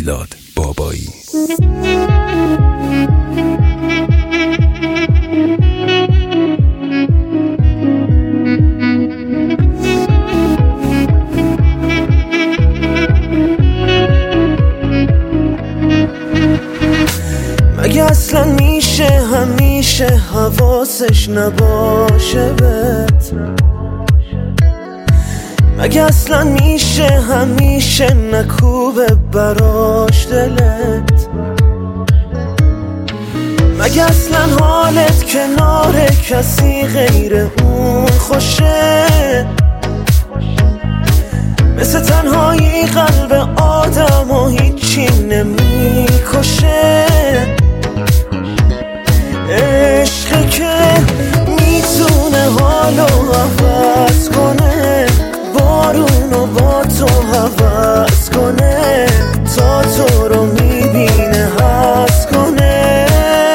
میلاد بابایی. مگه اصلا میشه همیشه حواسش نباشه بهت؟ مگه اصلا میشه همیشه نکوبه براش دلت؟ مگه اصلا حالت کنار کسی غیر اون خوشه؟ مثل تنهایی قلب آدم و هیچی نمیکشه. عشقی که میتونه حالو عوض کنه، بارونو با تو عوض کنه، تا تو رو میبینه حس کنه.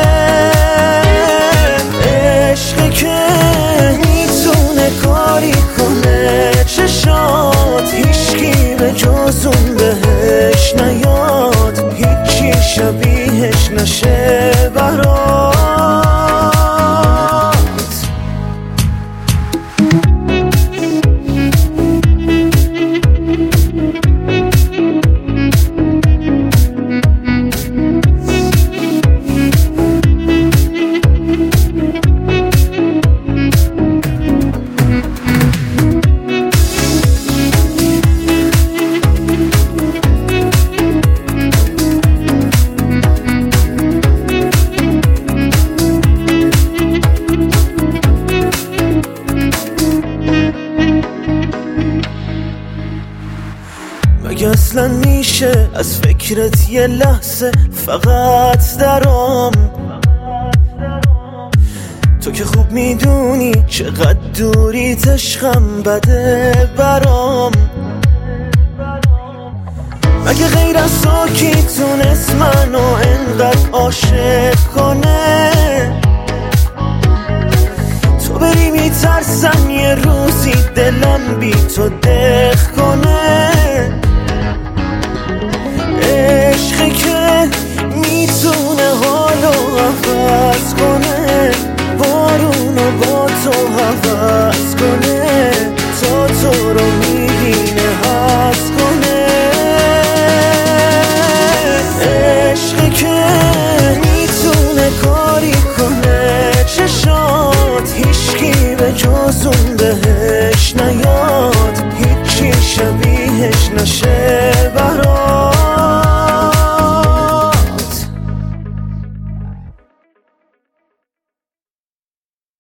عشقی که میتونه کاری کنه چشات هیچکی به جز اون بهش نیاد، هیچی شبیهش نشه برات. مگه اصلا میشه از فکرت یه لحظه فقط درام؟ تو که خوب میدونی چقدر دوریت عشقم بده برام. مگه غیر از تو کی تونست منو انقدر عاشق کنه؟ تو بری میترسم یه روزی دلم بی تو دق کنه.